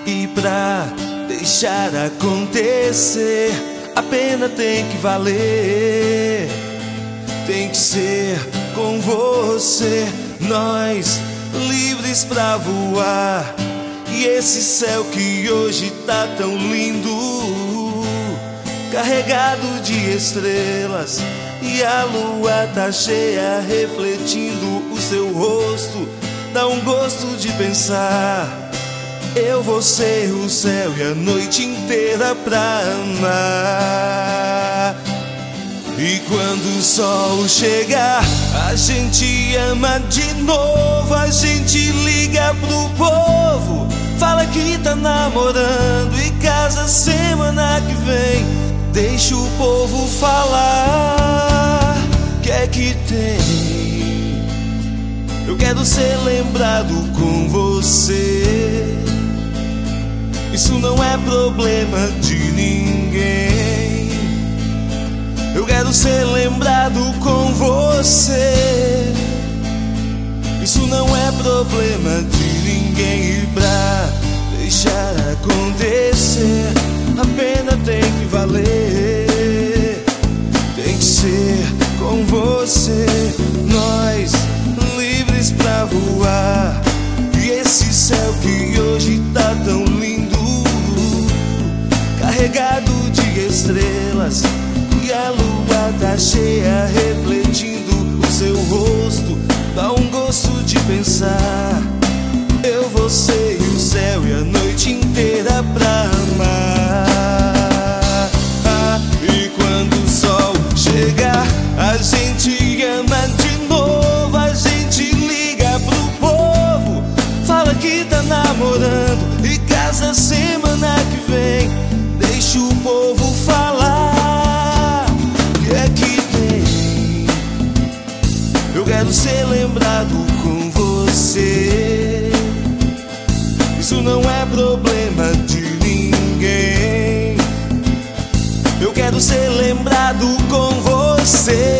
E pra deixar acontecer, a pena tem que valer. Tem que ser com você, nós livres pra voar. E esse céu que hoje tá tão lindo, carregado de estrelas, e a lua tá cheia refletindo o seu rosto. Dá um gosto de pensar, eu vou ser o céu e a noite inteira pra amar. E quando o sol chegar, a gente ama de novo. A gente liga pro povo, fala que tá namorando e casa semana que vem. Deixa o povo falar, que é que tem? Eu quero ser lembrado com você. Isso não é problema de ninguém. Eu quero ser lembrado com você. Isso não é problema de ninguém. E pra deixar acontecer, a pena tem que valer. Tem que ser com você, nós livres pra voar. E esse céu que hoje tá tão lindo, carregado de estrelas, e a lua tá cheia refletindo o seu rosto. Dá um gosto de pensar, eu, você e o céu e a noite inteira pra amar. E quando o sol chegar, a gente ama de novo. A gente liga pro povo, fala que tá namorando e casa semana que vem. Deixa o povo falar, que é que tem? Eu quero ser lembrado com você. Isso não é problema de ninguém. Eu quero ser lembrado com você.